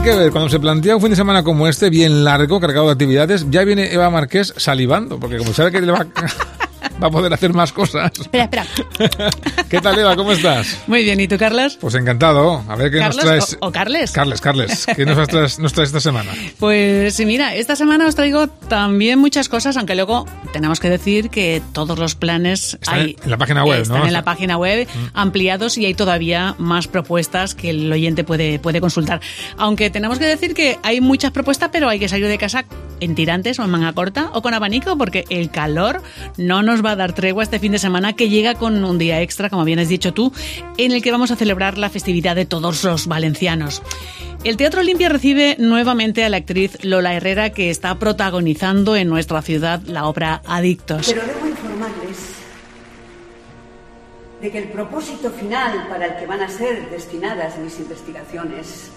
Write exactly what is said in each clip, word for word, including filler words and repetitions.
que ver, cuando se plantea un fin de semana como este, bien largo, cargado de actividades, ya viene Eva Marqués salivando, porque como sabe que le va... va a poder hacer más cosas. Espera, espera. ¿Qué tal, Eva? ¿Cómo estás? Muy bien, ¿y tú, Carlos? Pues encantado. A ver qué ¿Carlos nos traes. O, o Carles? Carles, Carles. ¿Qué nos traes, nos traes esta semana? Pues mira, esta semana os traigo también muchas cosas, aunque luego tenemos que decir que todos los planes están hay, en la página web, están ¿no? en la página web mm. ampliados y hay todavía más propuestas que el oyente puede, puede consultar. Aunque tenemos que decir que hay muchas propuestas, pero hay que salir de casa en tirantes o en manga corta o con abanico, porque el calor no nos va a dar tregua este fin de semana, que llega con un día extra, como bien has dicho tú, en el que vamos a celebrar la festividad de todos los valencianos. El Teatro Olimpia recibe nuevamente a la actriz Lola Herrera, que está protagonizando en nuestra ciudad la obra Adictos. Pero debo informarles de que el propósito final para el que van a ser destinadas mis investigaciones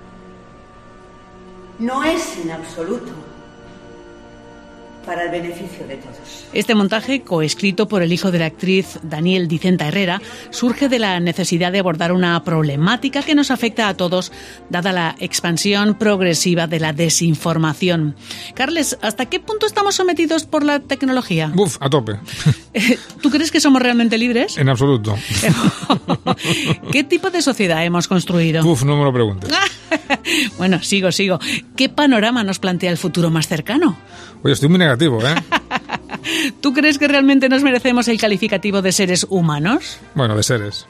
no es en absoluto para el beneficio de todos. Este montaje, coescrito por el hijo de la actriz Daniel Dicenta Herrera, surge de la necesidad de abordar una problemática que nos afecta a todos, dada la expansión progresiva de la desinformación. Carles, ¿hasta qué punto estamos sometidos por la tecnología? Uf, a tope. ¿Tú crees que somos realmente libres? En absoluto. ¿Qué tipo de sociedad hemos construido? Uf, no me lo preguntes. Bueno, sigo, sigo. ¿Qué panorama nos plantea el futuro más cercano? Oye, estoy muy negativo, ¿eh? ¿Tú crees que realmente nos merecemos el calificativo de seres humanos? Bueno, de seres.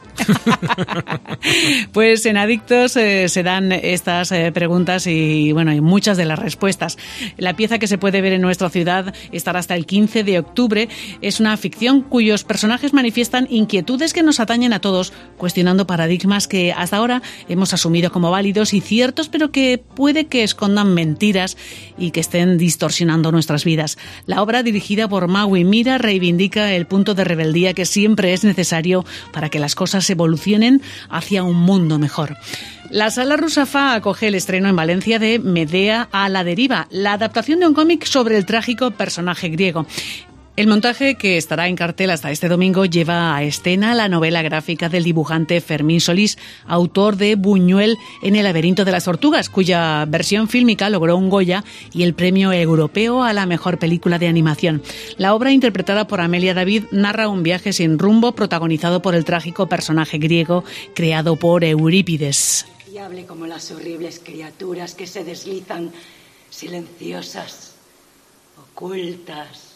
Pues en Adictos eh, se dan estas eh, preguntas y, bueno, y muchas de las respuestas. La pieza, que se puede ver en nuestra ciudad, estará hasta el quince de octubre. Es una ficción cuyos personajes manifiestan inquietudes que nos atañen a todos, cuestionando paradigmas que hasta ahora hemos asumido como válidos y ciertos, pero que puede que escondan mentiras y que estén distorsionando nuestras vidas. La obra, dirigida por Maui Mira, reivindica el punto de rebeldía que siempre es necesario para que las cosas evolucionen hacia un mundo mejor. La Sala Rusafa acoge el estreno en Valencia de Medea a la deriva, la adaptación de un cómic sobre el trágico personaje griego. El montaje, que estará en cartel hasta este domingo, lleva a escena la novela gráfica del dibujante Fermín Solís, autor de Buñuel en el laberinto de las tortugas, cuya versión fílmica logró un Goya y el premio europeo a la mejor película de animación. La obra, interpretada por Amelia David, narra un viaje sin rumbo protagonizado por el trágico personaje griego creado por Eurípides. Y hable como las horribles criaturas que se deslizan, silenciosas, ocultas,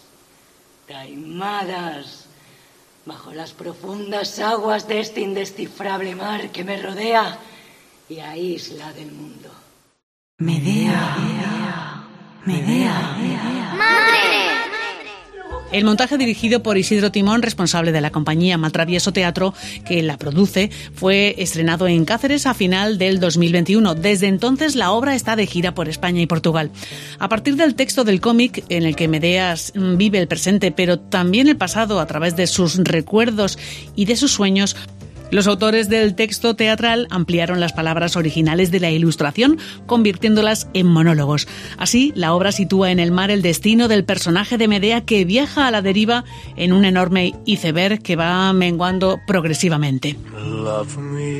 taimadas, bajo las profundas aguas de este indescifrable mar que me rodea y aísla del mundo. Medea, Medea, Medea, Medea. ¡Madre! El montaje, dirigido por Isidro Timón, responsable de la compañía Maltravieso Teatro, que la produce, fue estrenado en Cáceres a final del dos mil veintiuno. Desde entonces, la obra está de gira por España y Portugal. A partir del texto del cómic, en el que Medea vive el presente, pero también el pasado a través de sus recuerdos y de sus sueños, los autores del texto teatral ampliaron las palabras originales de la ilustración, convirtiéndolas en monólogos. Así, la obra sitúa en el mar el destino del personaje de Medea, que viaja a la deriva en un enorme iceberg que va menguando progresivamente. Love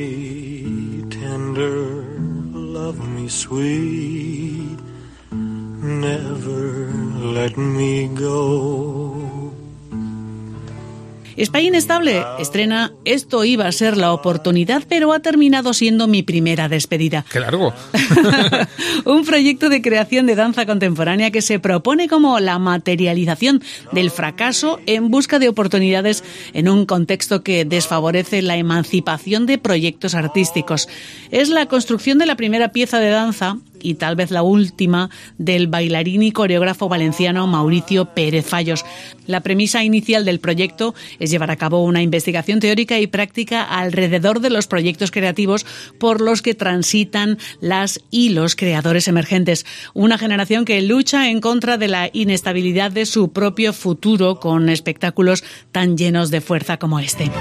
me tender, love me sweet, never let me go. Spy Inestable estrena Esto iba a ser la oportunidad, pero ha terminado siendo mi primera despedida. ¡Qué largo! Un proyecto de creación de danza contemporánea que se propone como la materialización del fracaso en busca de oportunidades en un contexto que desfavorece la emancipación de proyectos artísticos. Es la construcción de la primera pieza de danza, y tal vez la última, del bailarín y coreógrafo valenciano Mauricio Pérez Fallos. La premisa inicial del proyecto es llevar a cabo una investigación teórica y práctica alrededor de los proyectos creativos por los que transitan las y los creadores emergentes. Una generación que lucha en contra de la inestabilidad de su propio futuro con espectáculos tan llenos de fuerza como este.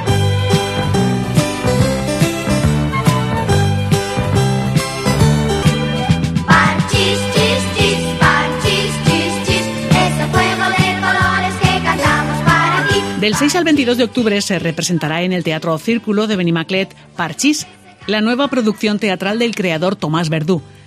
Del seis al veintidós de octubre se representará en el Teatro Círculo de Benimaclet Parchís, la nueva producción teatral del creador Tomás Verdú.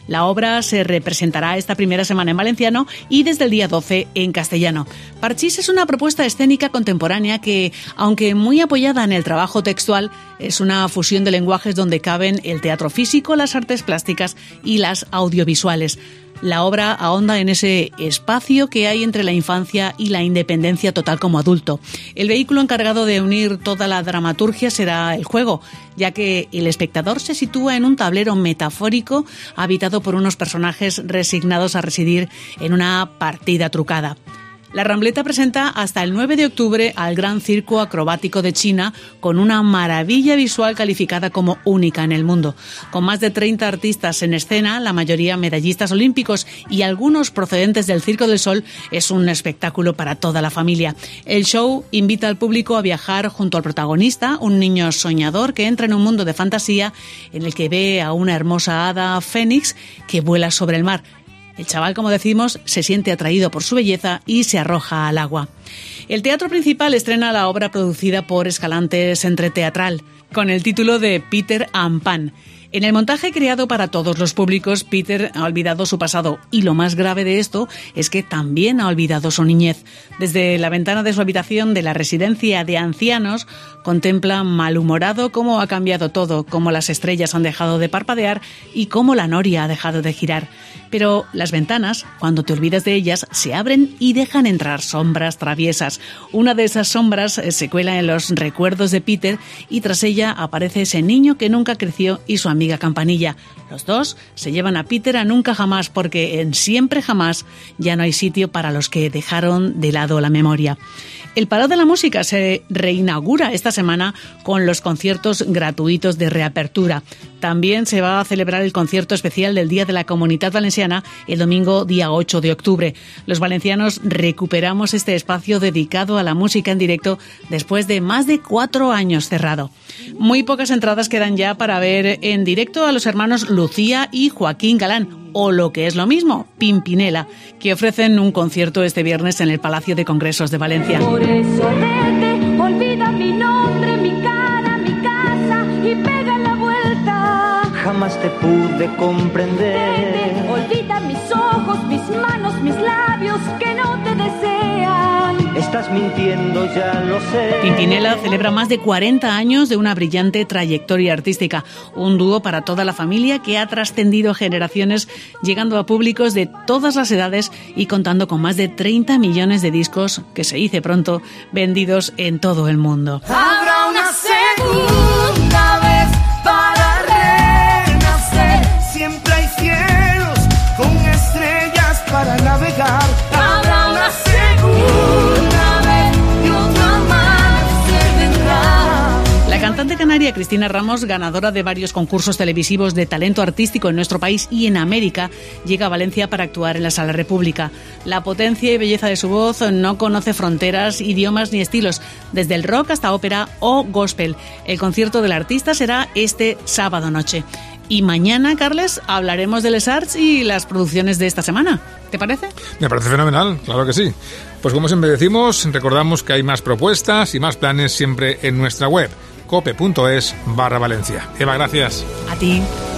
La obra se representará esta primera semana en valenciano y desde el día doce en castellano. Parchís es una propuesta escénica contemporánea que, aunque muy apoyada en el trabajo textual, es una fusión de lenguajes donde caben el teatro físico, las artes plásticas y las audiovisuales. La obra ahonda en ese espacio que hay entre la infancia y la independencia total como adulto. El vehículo encargado de unir toda la dramaturgia será el juego, ya que el espectador se sitúa en un tablero metafórico habitado por unos personajes resignados a residir en una partida trucada. La Rambleta presenta hasta el nueve de octubre al Gran Circo Acrobático de China con una maravilla visual calificada como única en el mundo. Con más de treinta artistas en escena, la mayoría medallistas olímpicos y algunos procedentes del Circo del Sol, es un espectáculo para toda la familia. El show invita al público a viajar junto al protagonista, un niño soñador que entra en un mundo de fantasía en el que ve a una hermosa hada fénix que vuela sobre el mar. El chaval, como decimos, se siente atraído por su belleza y se arroja al agua. El Teatro Principal estrena la obra producida por Escalante Centre Teatral, con el título de Peter and Pan. En el montaje creado para todos los públicos, Peter ha olvidado su pasado y lo más grave de esto es que también ha olvidado su niñez. Desde la ventana de su habitación de la residencia de ancianos, contempla malhumorado cómo ha cambiado todo, cómo las estrellas han dejado de parpadear y cómo la noria ha dejado de girar. Pero las ventanas, cuando te olvidas de ellas, se abren y dejan entrar sombras traviesas. Una de esas sombras se cuela en los recuerdos de Peter y tras ella aparece ese niño que nunca creció y su amigo amiga Campanilla. Los dos se llevan a Peter a nunca jamás porque en siempre jamás ya no hay sitio para los que dejaron de lado la memoria. El Palau de la Música se reinaugura esta semana con los conciertos gratuitos de reapertura. También se va a celebrar el concierto especial del Día de la Comunitat Valenciana el domingo día ocho de octubre. Los valencianos recuperamos este espacio dedicado a la música en directo después de más de cuatro años cerrado. Muy pocas entradas quedan ya para ver en directo a los hermanos Lucía y Joaquín Galán, o lo que es lo mismo, Pimpinela, que ofrecen un concierto este viernes en el Palacio de Congresos de Valencia. Por eso vete, olvida mi nombre, mi cara, mi casa y pega la vuelta. Jamás te pude comprender. Vete, olvida mis ojos, mis manos, mis labios que no te desean. Estás mintiendo, ya lo sé. Pimpinela celebra más de cuarenta años de una brillante trayectoria artística, un dúo para toda la familia que ha trascendido generaciones, llegando a públicos de todas las edades y contando con más de treinta millones de discos, que se dice pronto, vendidos en todo el mundo. Habrá una segunda vez para renacer. Siempre hay cielos con estrellas para navegar. Habrá una segunda vez y otra más se vendrá. La cantante canaria Cristina Ramos, ganadora de varios concursos televisivos de talento artístico en nuestro país y en América, llega a Valencia para actuar en la Sala República. La potencia y belleza de su voz no conoce fronteras, idiomas ni estilos, desde el rock hasta ópera o gospel. El concierto del artista será este sábado noche. Y mañana, Carles, hablaremos de Les Arts y las producciones de esta semana. ¿Te parece? Me parece fenomenal, claro que sí. Pues como siempre decimos, recordamos que hay más propuestas y más planes siempre en nuestra web, cope punto es barra Valencia. Eva, gracias. A ti.